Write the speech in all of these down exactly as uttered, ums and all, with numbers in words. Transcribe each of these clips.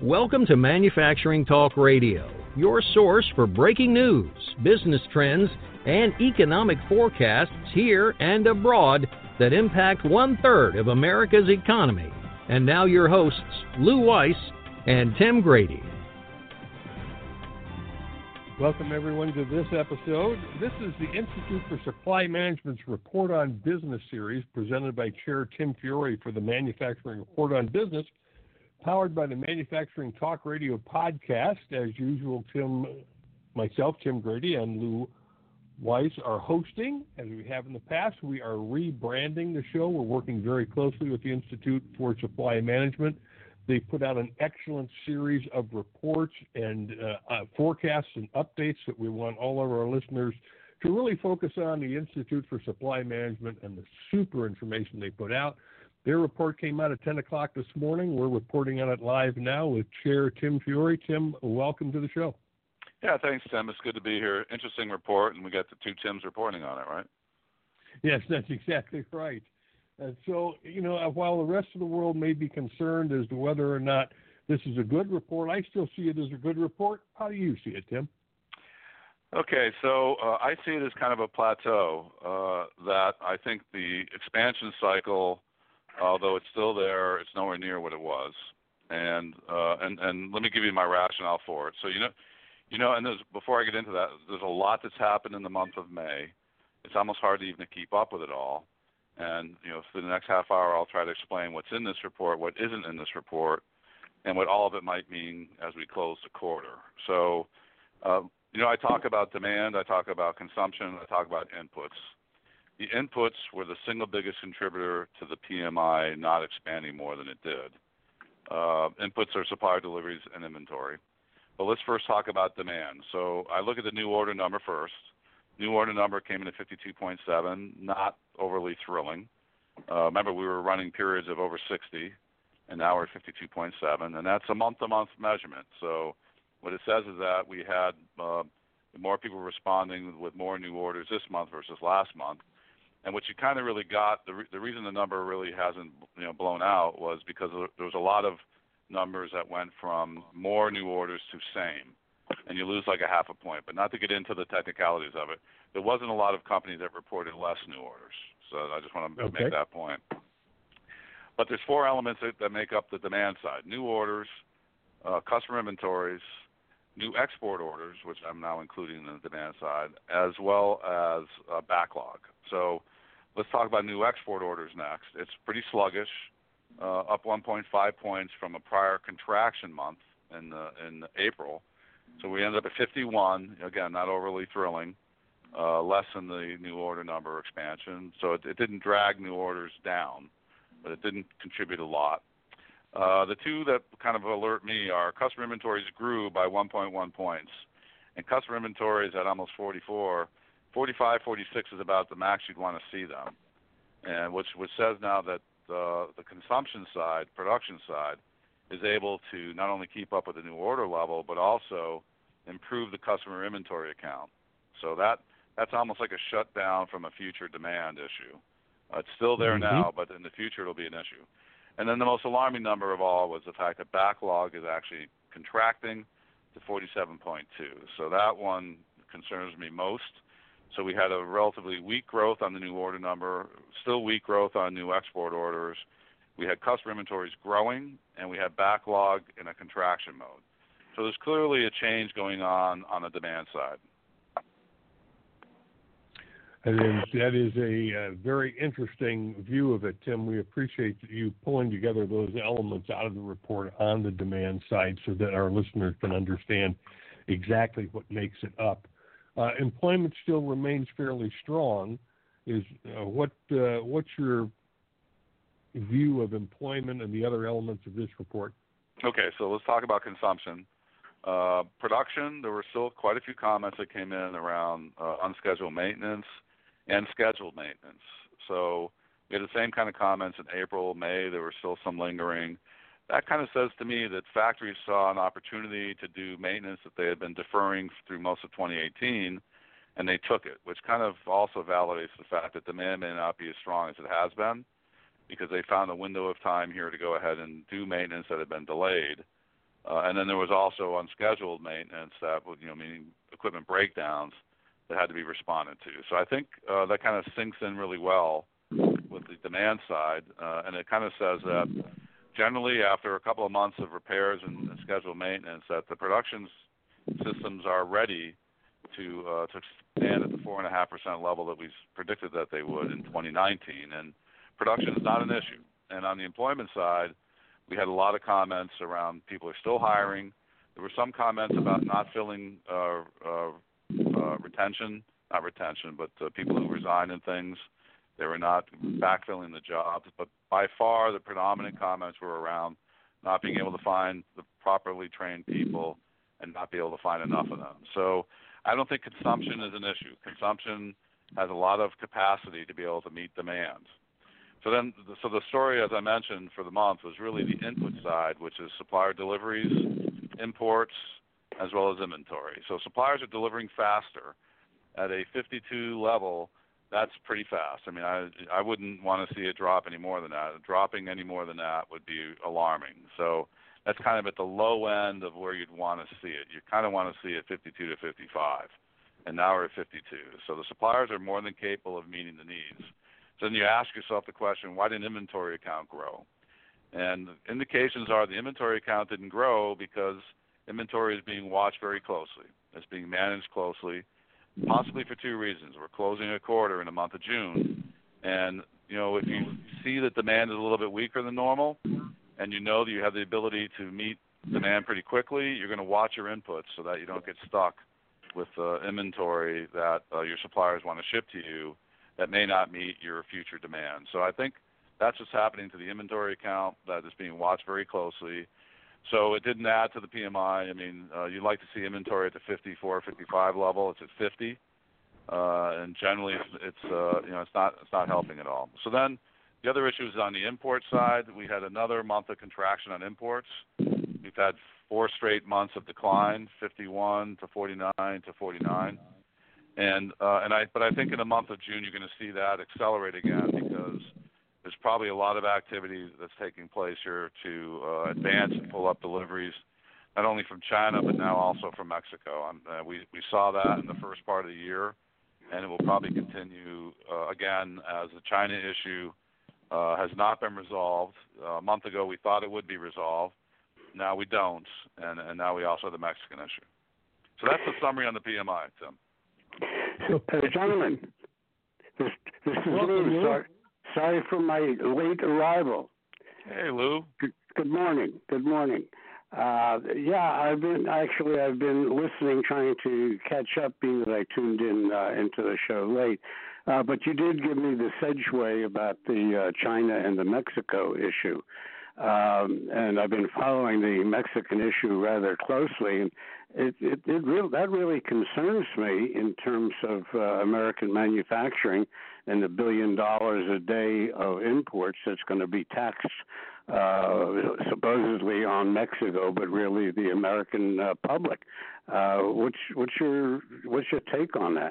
Welcome to Manufacturing Talk Radio, your source for breaking news, business trends, and economic forecasts here and abroad that impact one-third of America's economy. And now your hosts, Lou Weiss and Tim Grady. Welcome, everyone, to this episode. This is the Institute for Supply Management's Report on Business series presented by Chair Tim Fiore for the Manufacturing Report on Business, powered by the Manufacturing Talk Radio podcast. As usual, Tim, myself, Tim Grady, and Lou Weiss are hosting. As we have in the past, we are rebranding the show. We're working very closely with the Institute for Supply Management. They put out an excellent series of reports and uh, uh, forecasts and updates that we want all of our listeners to really focus on the Institute for Supply Management and the super information they put out. Their report came out at ten o'clock this morning. We're reporting on it live now with Chair Tim Fiore. Tim, welcome to the show. Yeah, thanks, Tim. It's good to be here. Interesting report, and we got the two Tims reporting on it, right? Yes, that's exactly right. And so, you know, while the rest of the world may be concerned as to whether or not this is a good report, I still see it as a good report. How do you see it, Tim? Okay, so uh, I see it as kind of a plateau uh, that I think the expansion cycle, although it's still there, it's nowhere near what it was. And uh, and and let me give you my rationale for it. So you know, you know, and there's, before I get into that, there's a lot that's happened in the month of May. It's almost hard to even keep up with it all. And you know, for the next half hour, I'll try to explain what's in this report, what isn't in this report, and what all of it might mean as we close the quarter. So, uh, you know, I talk about demand, I talk about consumption, I talk about inputs. The inputs were the single biggest contributor to the P M I not expanding more than it did. Uh, inputs are supplier deliveries and inventory. But let's first talk about demand. So I look at the new order number first. New order number came in at fifty-two point seven, not overly thrilling. Uh, remember, we were running periods of over sixty, and now we're at fifty-two point seven, and that's a month-to-month measurement. So what it says is that we had uh, more people responding with more new orders this month versus last month. And what you kind of really got, the, re- the reason the number really hasn't you know blown out was because there was a lot of numbers that went from more new orders to same, and you lose like a half a point. But not to get into the technicalities of it, there wasn't a lot of companies that reported less new orders. So I just want to okay. make that point. But there's four elements that, that make up the demand side: new orders, uh, customer inventories, new export orders, which I'm now including in the demand side, as well as uh, backlog. So let's talk about new export orders next. It's pretty sluggish, uh, up one point five points from a prior contraction month in uh, in April. So we ended up at fifty-one. Again, not overly thrilling, uh, less than the new order number expansion. So it, it didn't drag new orders down, but it didn't contribute a lot. Uh, the two that kind of alert me are customer inventories grew by one point one points, and customer inventories at almost forty-four. forty-five, forty-six is about the max you'd want to see them, and which, which says now that uh, the consumption side, production side, is able to not only keep up with the new order level, but also improve the customer inventory account. So that that's almost like a shutdown from a future demand issue. Uh, it's still there mm-hmm. now, but in the future it'll be an issue. And then the most alarming number of all was the fact that backlog is actually contracting to forty-seven point two. So that one concerns me most. So we had a relatively weak growth on the new order number, still weak growth on new export orders. We had customer inventories growing, and we had backlog in a contraction mode. So there's clearly a change going on on the demand side. And then that is a uh, very interesting view of it, Tim. We appreciate you pulling together those elements out of the report on the demand side so that our listeners can understand exactly what makes it up. Uh, employment still remains fairly strong. Is uh, what uh, what's your view of employment and the other elements of this report? Okay, so let's talk about consumption. Uh, production, there were still quite a few comments that came in around uh, unscheduled maintenance and scheduled maintenance. So we had the same kind of comments in April, May. There were still some lingering. That kind of says to me that factories saw an opportunity to do maintenance that they had been deferring through most of twenty eighteen, and they took it, which kind of also validates the fact that demand may not be as strong as it has been, because they found a window of time here to go ahead and do maintenance that had been delayed. Uh, and then there was also unscheduled maintenance that would, you know, meaning equipment breakdowns that had to be responded to. So I think uh, that kind of sinks in really well with the demand side, uh, and it kind of says that generally after a couple of months of repairs and, and scheduled maintenance, that the production systems are ready to uh, to expand at the four and a half percent level that we predicted that they would in twenty nineteen, and production is not an issue. And on the employment side, we had a lot of comments around people are still hiring. There were some comments about not filling uh, uh, uh, retention, not retention, but uh, people who resigned and things. They were not backfilling the jobs. But by far, the predominant comments were around not being able to find the properly trained people and not be able to find enough of them. So I don't think consumption is an issue. Consumption has a lot of capacity to be able to meet demand. So then, so the story, as I mentioned, for the month was really the input side, which is supplier deliveries, imports, as well as inventory. So suppliers are delivering faster at a fifty-two level. That's pretty fast. I mean, I I wouldn't want to see it drop any more than that. Dropping any more than that would be alarming. So that's kind of at the low end of where you'd want to see it. You kind of want to see it fifty-two to fifty-five, and now we're at fifty-two. So the suppliers are more than capable of meeting the needs. So then you ask yourself the question, why didn't inventory account grow? And the indications are the inventory account didn't grow because inventory is being watched very closely. It's being managed closely, possibly for two reasons. We're closing a quarter in the month of June, and you know if you see that demand is a little bit weaker than normal, and you know that you have the ability to meet demand pretty quickly, you're going to watch your inputs so that you don't get stuck with uh, inventory that uh, your suppliers want to ship to you that may not meet your future demand. So I think that's what's happening to the inventory account that is being watched very closely. So it didn't add to the P M I. I mean, uh, you'd like to see inventory at the fifty-four, fifty-five level. It's at fifty, uh, and generally it's, it's uh, you know it's not it's not helping at all. So then the other issue is on the import side. We had another month of contraction on imports. We've had four straight months of decline, fifty-one to forty-nine to forty-nine. And uh, and I, but I think in the month of June you're going to see that accelerate again because there's probably a lot of activity that's taking place here to uh, advance and pull up deliveries, not only from China but now also from Mexico. Um, uh, we we saw that in the first part of the year, and it will probably continue uh, again as the China issue uh, has not been resolved. Uh, a month ago we thought it would be resolved. Now we don't, and and now we also have the Mexican issue. So that's the summary on the P M I, Tim. So, uh, gentlemen, this, this is Lou. Sorry, sorry for my late arrival. Hey, Lou. Good, good morning. Good morning. Uh, yeah, I've been actually I've been listening, trying to catch up, being that I tuned in uh, into the show late. Uh, but you did give me the segue about the uh, China and the Mexico issue. Um, and I've been following the Mexican issue rather closely, and it, it, it really, that really concerns me in terms of uh, American manufacturing and the billion dollars a day of imports that's going to be taxed uh, supposedly on Mexico, but really the American uh, public. Uh, what's, what's your what's your take on that?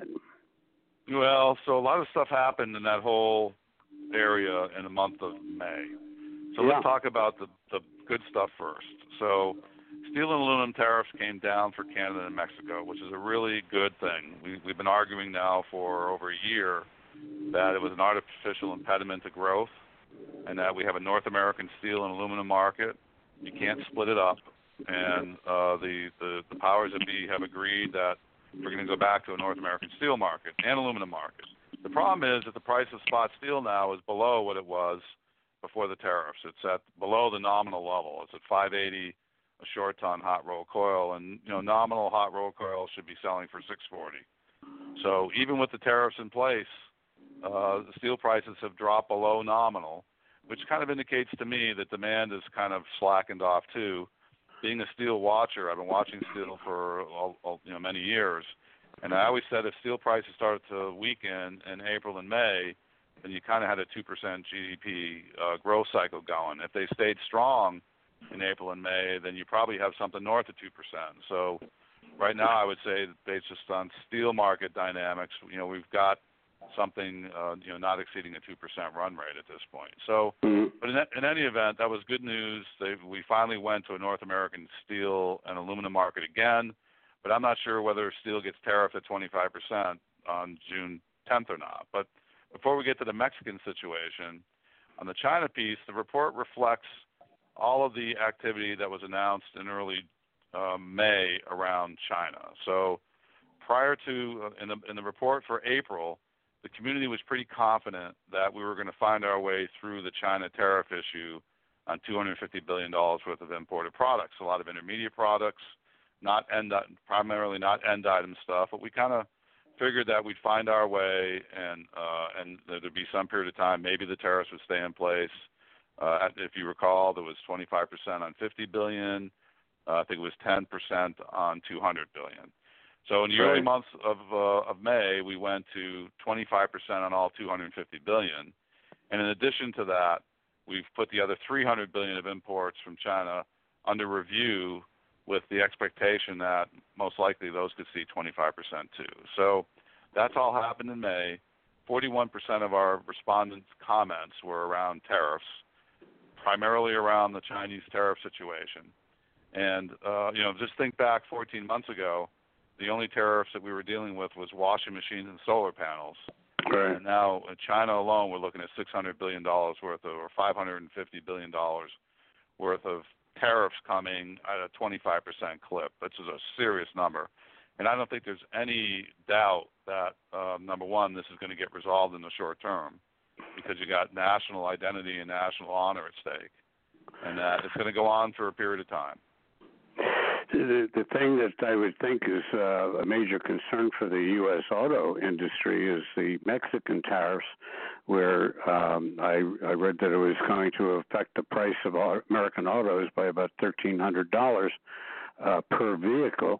Well, so a lot of stuff happened in that whole area in the month of May. So yeah. let's talk about the, the good stuff first. So steel and aluminum tariffs came down for Canada and Mexico, which is a really good thing. We, we've been arguing now for over a year that it was an artificial impediment to growth and that we have a North American steel and aluminum market. You can't split it up. And uh, the, the, the powers that be have agreed that we're going to go back to a North American steel market and aluminum market. The problem is that the price of spot steel now is below what it was before the tariffs. It's at below the nominal level. It's at five eighty a short ton hot roll coil, and you know nominal hot roll coil should be selling for six forty. So even with the tariffs in place, uh, the steel prices have dropped below nominal, which kind of indicates to me that demand is kind of slackened off too. Being a steel watcher, I've been watching steel for you know many years, and I always said if steel prices started to weaken in April and May, then you kind of had a two percent G D P uh, growth cycle going. If they stayed strong in April and May, then you probably have something north of two percent. So right now I would say that based just on steel market dynamics, you know, we've got something uh, you know not exceeding a two percent run rate at this point. So, Mm-hmm. but in, in any event, that was good news. They, we finally went to a North American steel and aluminum market again, but I'm not sure whether steel gets tariffed at twenty-five percent on June tenth or not. But before we get to the Mexican situation, on the China piece, the report reflects all of the activity that was announced in early um, May around China. So prior to, uh, in, the, in the report for April, the community was pretty confident that we were going to find our way through the China tariff issue on two hundred fifty billion dollars worth of imported products, a lot of intermediate products, not end, primarily not end item stuff, but we kind of figured that we'd find our way and uh, and there'd be some period of time, maybe the tariffs would stay in place. Uh, if you recall, there was twenty-five percent on fifty billion dollars. Uh, I think it was ten percent on two hundred billion dollars. So in the Right. early months of uh, of May, we went to twenty-five percent on all two hundred fifty billion dollars. And in addition to that, we've put the other three hundred billion dollars of imports from China under review with the expectation that most likely those could see twenty-five percent too. So that's all happened in May. forty-one percent of our respondents' comments were around tariffs, primarily around the Chinese tariff situation. And, uh, you know, just think back fourteen months ago, the only tariffs that we were dealing with was washing machines and solar panels. Right. And now in China alone, we're looking at six hundred billion dollars worth of, or five hundred fifty billion dollars worth of tariffs coming at a twenty-five percent clip. This is a serious number. And I don't think there's any doubt that, um, number one, this is going to get resolved in the short term because you got national identity and national honor at stake. And that it's going to go on for a period of time. The, the thing that I would think is uh, a major concern for the U S auto industry is the Mexican tariffs, where um, I, I read that it was going to affect the price of American autos by about thirteen hundred dollars uh, per vehicle.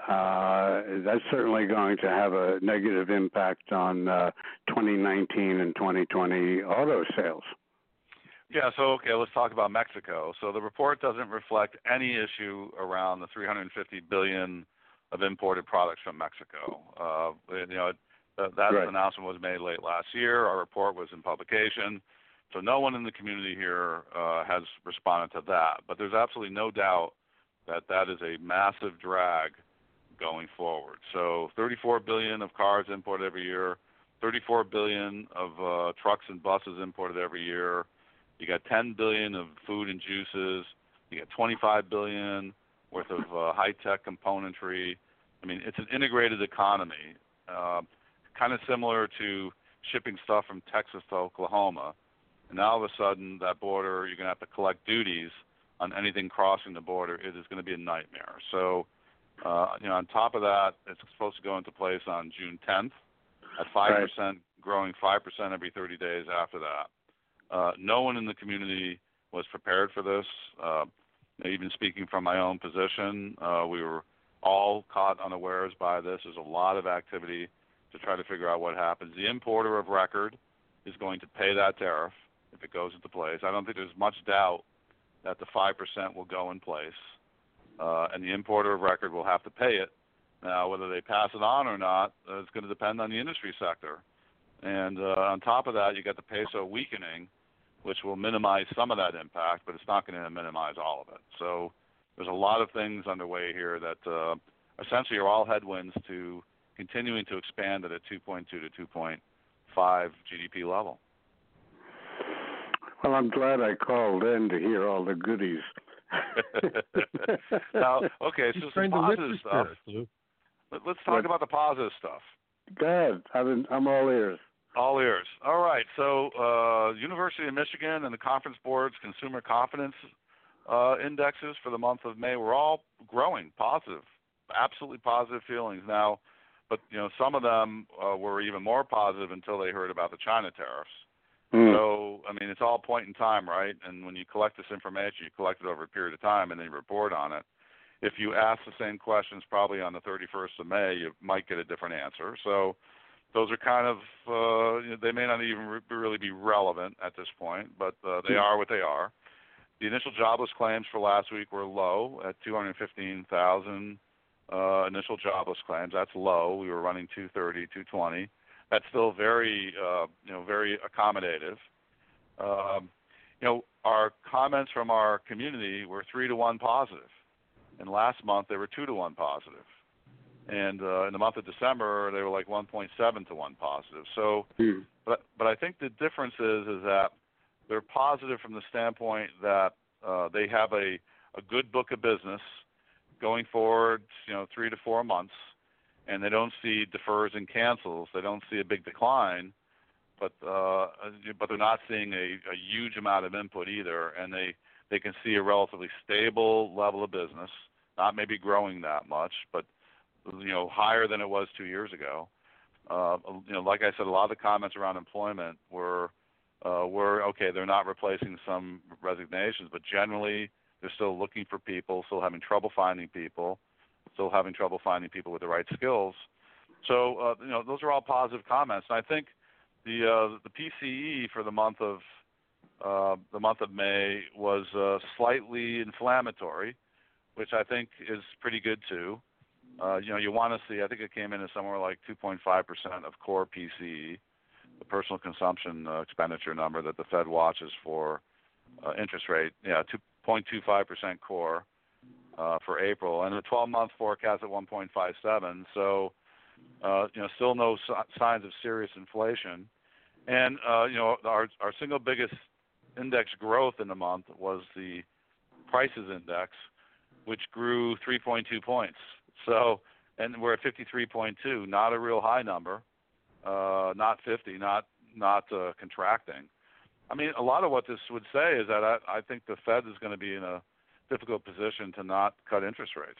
Uh, that's certainly going to have a negative impact on uh, twenty nineteen and twenty twenty auto sales. Yeah, so, okay, let's talk about Mexico. So the report doesn't reflect any issue around the three hundred fifty billion dollars of imported products from Mexico. Uh, you know, uh, that right. announcement was made late last year. Our report was in publication. So no one in the community here uh, has responded to that. But there's absolutely no doubt that that is a massive drag going forward. So thirty-four billion dollars of cars imported every year, thirty-four billion dollars of uh, trucks and buses imported every year. You got ten billion dollars of food and juices. You got twenty-five billion dollars worth of uh, high-tech componentry. I mean, it's an integrated economy, uh, kind of similar to shipping stuff from Texas to Oklahoma. And now all of a sudden, that border, you're going to have to collect duties on anything crossing the border. It is going to be a nightmare. So, uh, you know, on top of that, it's supposed to go into place on June tenth at five percent, right. growing five percent every thirty days after that. Uh, no one in the community was prepared for this. Uh, even speaking from my own position, uh, we were all caught unawares by this. There's a lot of activity to try to figure out what happens. The importer of record is going to pay that tariff if it goes into place. I don't think there's much doubt that the five percent will go in place, uh, and the importer of record will have to pay it. Now, whether they pass it on or not, uh, it's going to depend on the industry sector. And uh, on top of that, you got the peso weakening, which will minimize some of that impact, but it's not going to minimize all of it. So there's a lot of things underway here that uh, essentially are all headwinds to continuing to expand at a two point two to two point five G D P level. Well, I'm glad I called in to hear all the goodies. Now, okay, so some positive stuff. Spirit, Let's talk what? about the positive stuff. Go ahead. I'm, I'm all ears. All ears. All right. So, uh, University of Michigan and the Conference Board's consumer confidence uh, indexes for the month of May were all growing, positive, absolutely positive feelings. Now, but you know, some of them uh, were even more positive until they heard about the China tariffs. Mm. So, I mean, it's all point in time, right? And when you collect this information, you collect it over a period of time, and then you report on it. If you ask the same questions probably on the thirty-first of May, you might get a different answer. So those are kind of, uh, you know, they may not even re- really be relevant at this point, but uh, they are what they are. The initial jobless claims for last week were low at two hundred fifteen thousand uh, initial jobless claims. That's low. We were running two thirty, two twenty. that's still very, uh, you know, very accommodative. Um, you know, our comments from our community were three to one positive, and last month they were two to one positive, and uh, in the month of December they were like one point seven to one positive. So, mm. but but I think the difference is is that they're positive from the standpoint that uh, they have a, a good book of business going forward, you know, three to four months, and they don't see defers and cancels. They don't see a big decline, but uh, but they're not seeing a, a huge amount of input either, and they, they can see a relatively stable level of business, not maybe growing that much, but you know, higher than it was two years ago. Uh, you know, like I said, a lot of the comments around employment were uh, were okay. They're not replacing some resignations, but generally they're still looking for people, still having trouble finding people, still having trouble finding people with the right skills. So, uh, you know, those are all positive comments. And I think the uh, the P C E for the month of uh, the month of May was uh, slightly inflammatory, which I think is pretty good too. Uh, you know, you want to see. I think it came in at somewhere like two point five percent of core P C E, the personal consumption uh, expenditure number that the Fed watches for uh, interest rate. Yeah, two point two five percent core uh, for April, and the twelve-month forecast at one point five seven. So, uh, you know, still no si- signs of serious inflation. And uh, you know, our our single biggest index growth in the month was the prices index, which grew three point two points. So, and we're at fifty-three point two, not a real high number, uh, not fifty, not not uh, contracting. I mean, a lot of what this would say is that I, I think the Fed is going to be in a difficult position to not cut interest rates.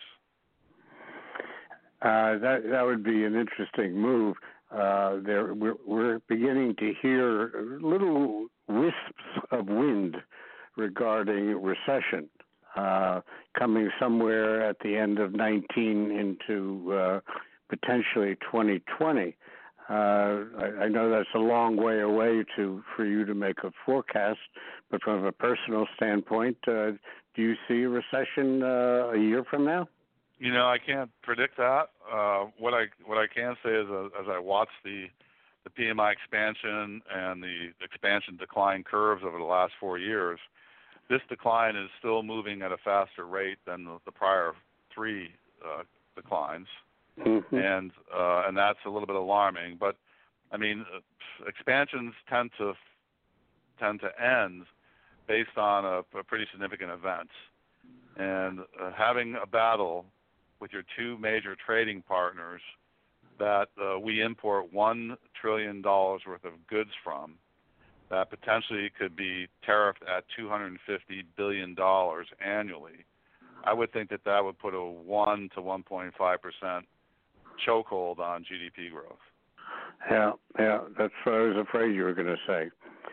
Uh, that that would be an interesting move. Uh, there, we're, we're beginning to hear little wisps of wind regarding recession uh, coming somewhere at the end of nineteen into uh, potentially twenty twenty. Uh, I, I know that's a long way away to for you to make a forecast, but from a personal standpoint, uh, do you see a recession uh, a year from now? You know, I can't predict that. Uh, what I what I can say is, uh, as I watch the the P M I expansion and the expansion decline curves over the last four years, this decline is still moving at a faster rate than the, the prior three uh, declines. Mm-hmm. And uh, and that's a little bit alarming. But I mean, uh, expansions tend to tend to end based on a, a pretty significant event. And uh, having a battle with your two major trading partners that uh, we import one trillion dollars worth of goods from, that potentially could be tariffed at two hundred fifty billion dollars annually, I would think that that would put a one to one point five percent chokehold on G D P growth. Yeah, yeah, that's what I was afraid you were going to say.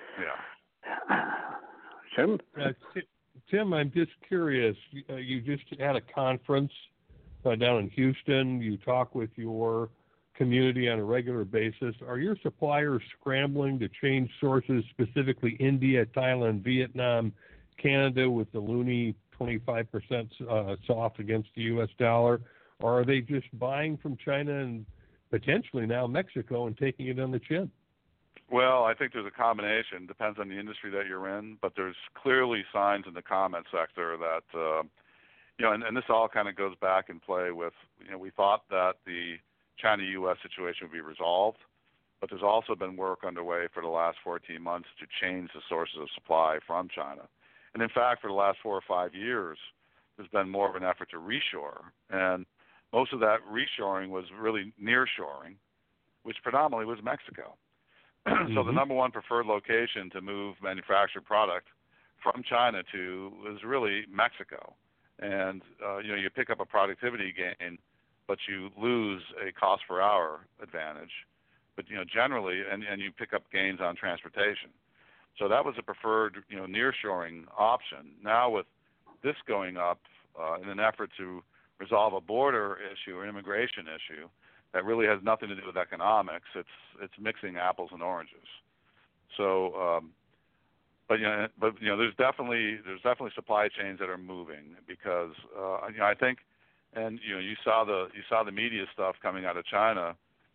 Yeah. Tim? Uh, Tim, I'm just curious. Uh, you just had a conference uh, down in Houston. You talk with your community on a regular basis. Are your suppliers scrambling to change sources, specifically India, Thailand, Vietnam, Canada, with the loonie twenty-five percent uh, soft against the U S dollar? Or are they just buying from China and potentially now Mexico and taking it on the chin? Well, I think there's a combination. Depends on the industry that you're in, but there's clearly signs in the comment sector that, uh, you know, and, and this all kind of goes back in play with, you know, we thought that the China-U S situation would be resolved, but there's also been work underway for the last fourteen months to change the sources of supply from China. And in fact, for the last four or five years, there's been more of an effort to reshore. And most of that reshoring was really nearshoring, which predominantly was Mexico. Mm-hmm. So the number one preferred location to move manufactured product from China to is really Mexico. And, uh, you know, you pick up a productivity gain, but you lose a cost per hour advantage. But, you know, generally, and, and you pick up gains on transportation. So that was a preferred, you know, nearshoring option. Now with this going up uh, in an effort to resolve a border issue or immigration issue that really has nothing to do with economics, it's it's mixing apples and oranges. So, um, but you know, but you know, there's definitely there's definitely supply chains that are moving because uh, you know I think, and you know, you saw the you saw the media stuff coming out of China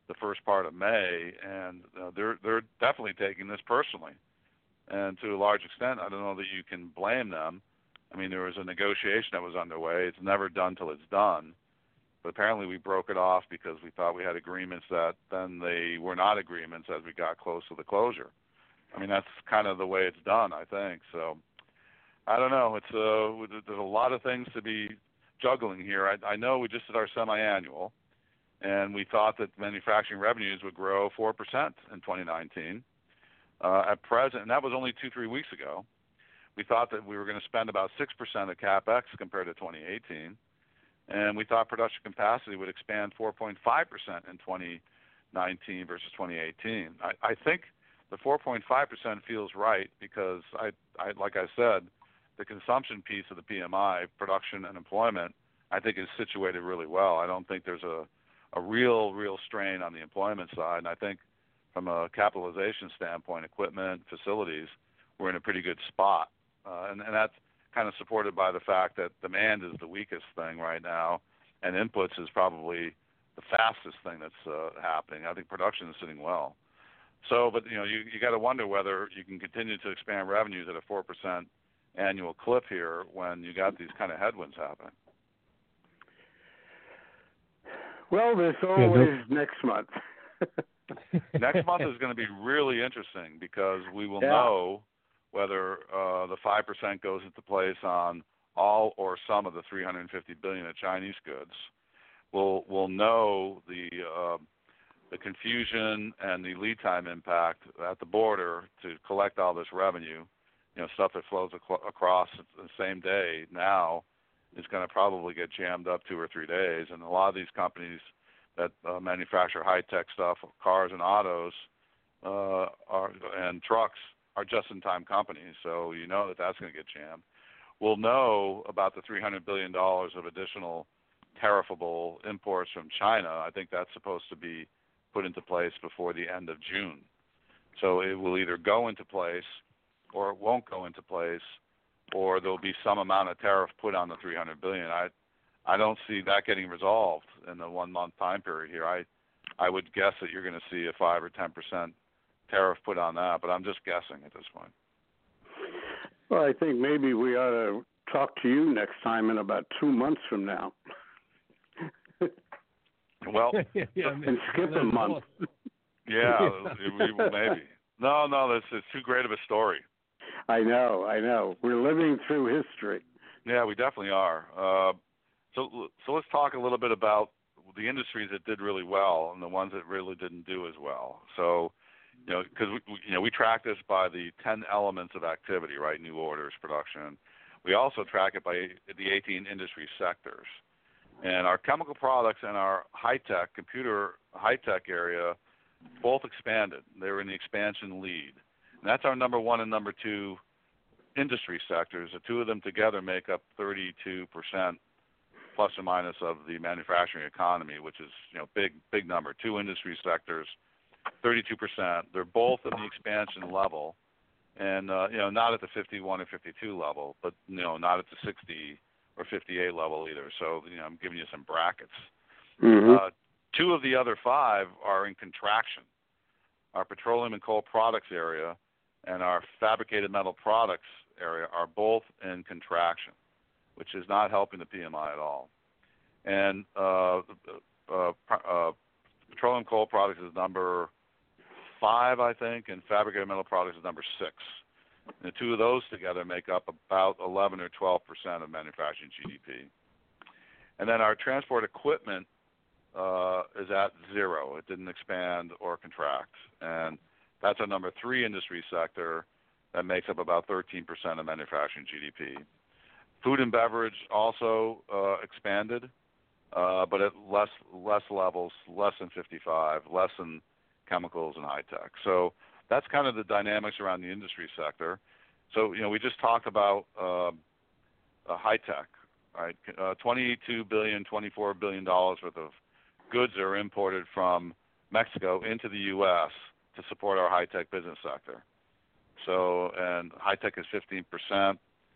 the first part of May, and uh, they're they're definitely taking this personally. And to a large extent, I don't know that you can blame them. I mean, there was a negotiation that was underway. It's never done till it's done. But apparently we broke it off because we thought we had agreements that then they were not agreements as we got close to the closure. I mean, that's kind of the way it's done, I think. So I don't know. It's uh, there's a lot of things to be juggling here. I, I know we just did our semi-annual, and we thought that manufacturing revenues would grow four percent in twenty nineteen. Uh, at present, and that was only two, three weeks ago, we thought that we were going to spend about six percent of CapEx compared to twenty eighteen, and we thought production capacity would expand four point five percent in twenty nineteen versus twenty eighteen. I, I think the four point five percent feels right because, I, I, like I said, the consumption piece of the P M I, production and employment, I think is situated really well. I don't think there's a, a real, real strain on the employment side, and I think from a capitalization standpoint, equipment, facilities, we're in a pretty good spot. Uh, and, and that's kind of supported by the fact that demand is the weakest thing right now, and inputs is probably the fastest thing that's uh, happening. I think production is sitting well. So, but, you know, you, you got to wonder whether you can continue to expand revenues at a four percent annual clip here when you got these kind of headwinds happening. Well, there's always yeah, next month. Next month is going to be really interesting because we will yeah. know whether uh, the five percent goes into place on all or some of the three hundred fifty billion dollars of Chinese goods. We'll we'll know the uh, the confusion and the lead time impact at the border to collect all this revenue. You know, stuff that flows ac- across the same day now is going to probably get jammed up two or three days, and a lot of these companies that uh, manufacture high-tech stuff, cars and autos, uh, are, and trucks are just-in-time companies. So you know that that's going to get jammed. We'll know about the three hundred billion dollars of additional tariffable imports from China. I think that's supposed to be put into place before the end of June. So it will either go into place or it won't go into place, or there'll be some amount of tariff put on the three hundred billion dollars. I I don't see that getting resolved in the one-month time period here. I, I would guess that you're going to see a five or ten percent tariff put on that, but I'm just guessing at this point. Well, I think maybe we ought to talk to you next time in about two months from now. Well, yeah, and skip a month. Yeah, we, maybe. No, no, that's it's too great of a story. I know, I know. We're living through history. Yeah, we definitely are. Uh, So, so let's talk a little bit about the industries that did really well and the ones that really didn't do as well. So, you know, because we, you know, we track this by the ten elements of activity, right? New orders, production. We also track it by the eighteen industry sectors. And our chemical products and our high-tech, computer high-tech area both expanded. They were in the expansion lead. And that's our number one and number two industry sectors. The two of them together make up thirty-two percent plus or minus of the manufacturing economy, which is, you know, big, big number. Two industry sectors, thirty-two percent. They're both in the expansion level, and uh, you know, not at the fifty-one or fifty-two level, but you know, not at the sixty or fifty-eight level either. So, you know, I'm giving you some brackets. Mm-hmm. Uh, two of the other five are in contraction. Our petroleum and coal products area and our fabricated metal products area are both in contraction, which is not helping the P M I at all. And uh, uh, uh, petroleum coal products is number five, I think, and fabricated metal products is number six. And the two of those together make up about eleven or twelve percent of manufacturing G D P. And then our transport equipment uh, is at zero. It didn't expand or contract. And that's our number three industry sector that makes up about thirteen percent of manufacturing G D P. Food and beverage also uh, expanded, uh, but at less less levels, less than fifty-five, less than chemicals and high tech. So that's kind of the dynamics around the industry sector. So, you know, we just talked about uh, uh, high tech, right? Uh, twenty-two billion dollars, twenty-four billion dollars worth of goods are imported from Mexico into the U S to support our high tech business sector. So, and high tech is fifteen percent.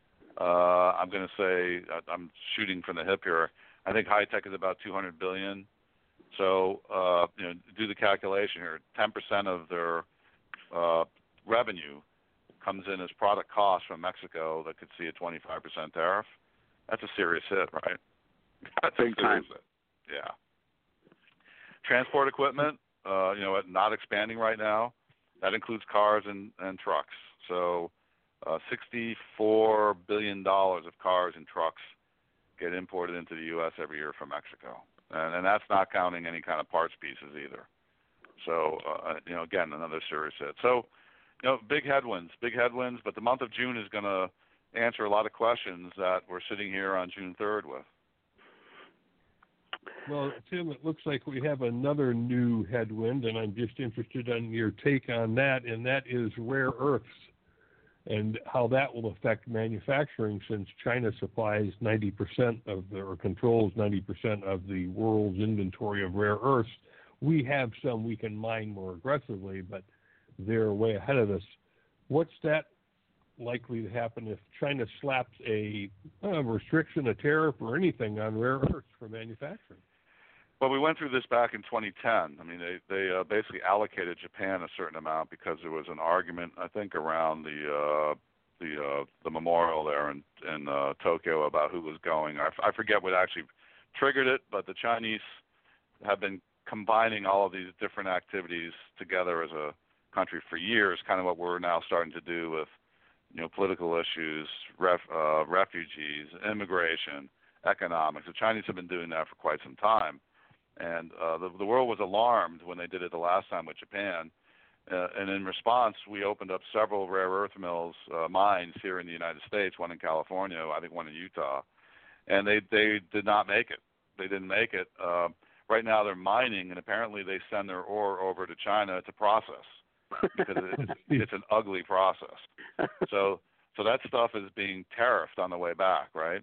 Uh, I'm going to say, I'm shooting from the hip here, I think high tech is about two hundred billion dollars. So, uh, you know, do the calculation here. ten percent of their uh, revenue comes in as product cost from Mexico that could see a twenty-five percent tariff. That's a serious hit, right? That's Big a serious time. hit. Yeah. Transport equipment, uh, you know, not expanding right now. That includes cars and, and trucks. So, uh, sixty-four billion dollars of cars and trucks get imported into the U S every year from Mexico. And, and that's not counting any kind of parts pieces either. So, uh, you know, again, another serious hit. So, you know, big headwinds, big headwinds, but the month of June is going to answer a lot of questions that we're sitting here on June third with. Well, Tim, it looks like we have another new headwind, and I'm just interested in your take on that, and that is rare earths and how that will affect manufacturing, since China supplies ninety percent of the, or controls ninety percent of the world's inventory of rare earths. We have some we can mine more aggressively, but they're way ahead of us. What's that likely to happen if China slaps a, a restriction, a tariff, or anything on rare earths for manufacturing? Well, we went through this back in twenty ten. I mean, they they uh, basically allocated Japan a certain amount because there was an argument, I think, around the uh, the uh, the memorial there in in uh, Tokyo about who was going. I, f- I forget what actually triggered it, but the Chinese have been combining all of these different activities together as a country for years. Kind of what we're now starting to do with, you know, political issues, ref, uh, refugees, immigration, economics. The Chinese have been doing that for quite some time. And uh, the, the world was alarmed when they did it the last time with Japan. Uh, and in response, we opened up several rare earth mills, uh, mines here in the United States, one in California, I think one in Utah. And they, they did not make it. They didn't make it. Uh, right now they're mining, and apparently they send their ore over to China to process because it's, it's an ugly process. So so that stuff is being tariffed on the way back, right?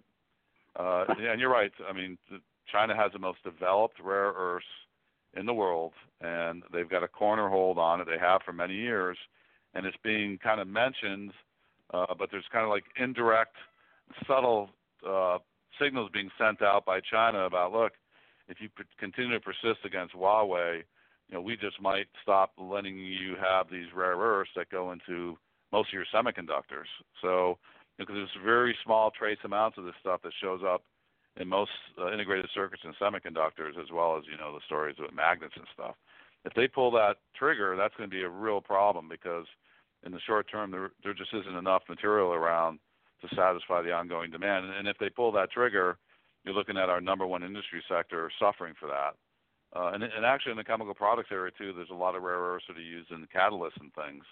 Uh, and you're right. I mean, China has the most developed rare earths in the world, and they've got a corner hold on it. They have for many years, and it's being kind of mentioned, uh, but there's kind of like indirect, subtle uh, signals being sent out by China about, look, if you continue to persist against Huawei, you know, we just might stop letting you have these rare earths that go into most of your semiconductors. So, because there's very small trace amounts of this stuff that shows up in most uh, integrated circuits and semiconductors, as well as, you know, the stories with magnets and stuff. If they pull that trigger, that's going to be a real problem, because in the short term, there, there just isn't enough material around to satisfy the ongoing demand. And if they pull that trigger, you're looking at our number one industry sector suffering for that. Uh, and, and actually in the chemical products area too, there's a lot of rare earths that are used in catalysts and things.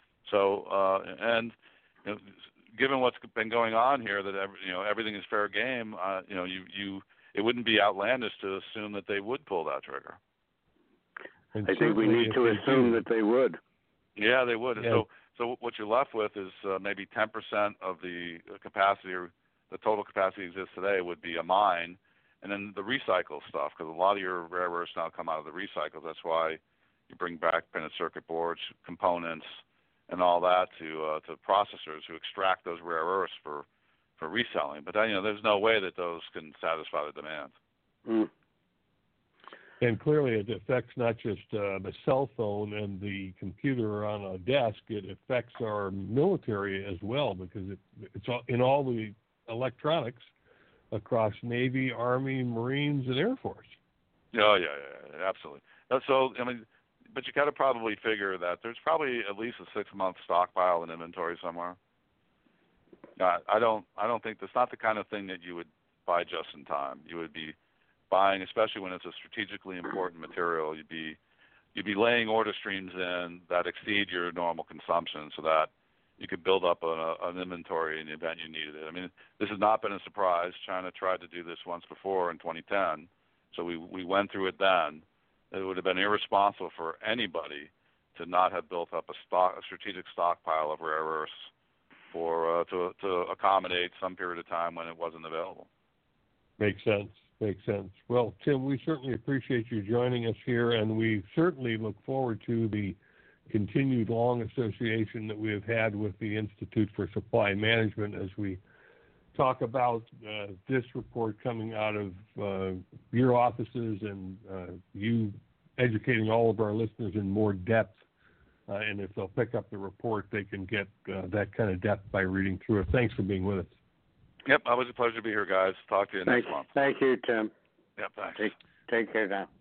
So, uh, and you know, given what's been going on here, that every, you know, everything is fair game, uh, you know, you, you, it wouldn't be outlandish to assume that they would pull that trigger. And I think we need to assume that they would. Yeah, they would. Yeah. So, so what you're left with is uh, maybe ten percent of the capacity, or the total capacity exists today, would be a mine, and then the recycle stuff, because a lot of your rare earths now come out of the recycles. That's why you bring back printed circuit boards, components, and all that to uh, to processors who extract those rare earths for, for reselling. But then, you know, there's no way that those can satisfy the demand. Mm. And clearly it affects not just uh, the cell phone and the computer on a desk, it affects our military as well, because it, it's all, in all the electronics across Navy, Army, Marines, and Air Force. Oh, yeah, yeah, yeah, absolutely. So, I mean, but you got to probably figure that there's probably at least a six-month stockpile in inventory somewhere. Uh, I don't, I don't think that's not the kind of thing that you would buy just in time. You would be buying, especially when it's a strategically important material, you'd be, you'd be laying order streams in that exceed your normal consumption, so that you could build up a, an inventory in the event you needed it. I mean, this has not been a surprise. China tried to do this once before in twenty ten, so we we went through it then. It would have been irresponsible for anybody to not have built up a, stock, a strategic stockpile of rare earths for uh, to to accommodate some period of time when it wasn't available. Makes sense. Makes sense. Well, Tim, we certainly appreciate you joining us here, and we certainly look forward to the continued long association that we have had with the Institute for Supply Management as we talk about uh, this report coming out of uh, your offices and uh, you educating all of our listeners in more depth. Uh, and if they'll pick up the report, they can get uh, that kind of depth by reading through it. Thanks for being with us. Yep, always a pleasure to be here, guys. Talk to you thank, next month. Thank you, Tim. Yep, thanks. Take, take care now.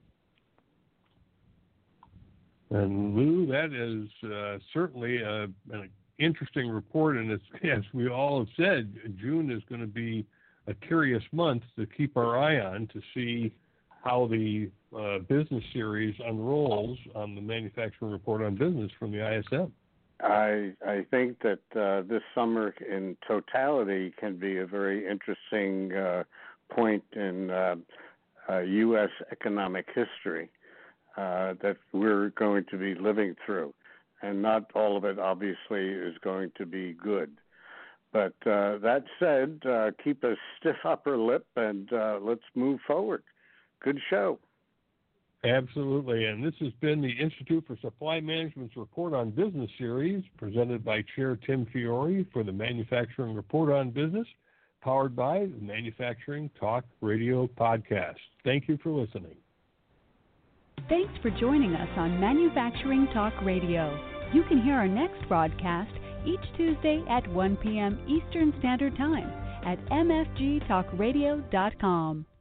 And Lou, that is uh, certainly a, an interesting report, and it's, as we all have said, June is going to be a curious month to keep our eye on to see how the uh, business series unrolls on the Manufacturing Report on Business from the I S M. I I think that uh, this summer in totality can be a very interesting uh, point in uh, uh, U S economic history uh, that we're going to be living through. And not all of it, obviously, is going to be good. But uh, that said, uh, keep a stiff upper lip and uh, let's move forward. Good show. Absolutely. And this has been the Institute for Supply Management's Report on Business series, presented by Chair Tim Fiore for the Manufacturing Report on Business, powered by the Manufacturing Talk Radio podcast. Thank you for listening. Thanks for joining us on Manufacturing Talk Radio. You can hear our next broadcast each Tuesday at one p.m. Eastern Standard Time at m f g talk radio dot com.